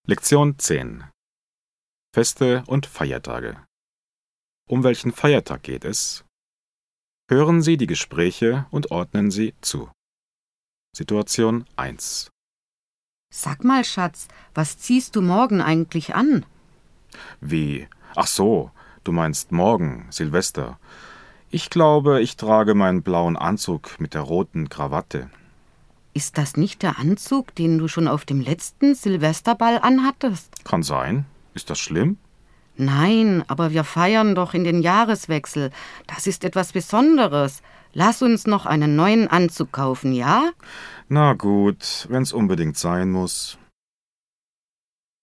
Lektion 10. Feste und Feiertage. Um welchen Feiertag geht es? Hören Sie die Gespräche und ordnen sie zu. Situation 1. Sag mal, Schatz, was ziehst du morgen eigentlich an? Wie? Ach so, du meinst morgen, Silvester. Ich glaube, ich trage meinen blauen Anzug mit der roten Krawatte. Ist das nicht der Anzug, den du schon auf dem letzten Silvesterball anhattest? Kann sein. Ist das schlimm? Nein, aber wir feiern doch in den Jahreswechsel. Das ist etwas Besonderes. Lass uns noch einen neuen Anzug kaufen, ja? Na gut, wenn's unbedingt sein muss.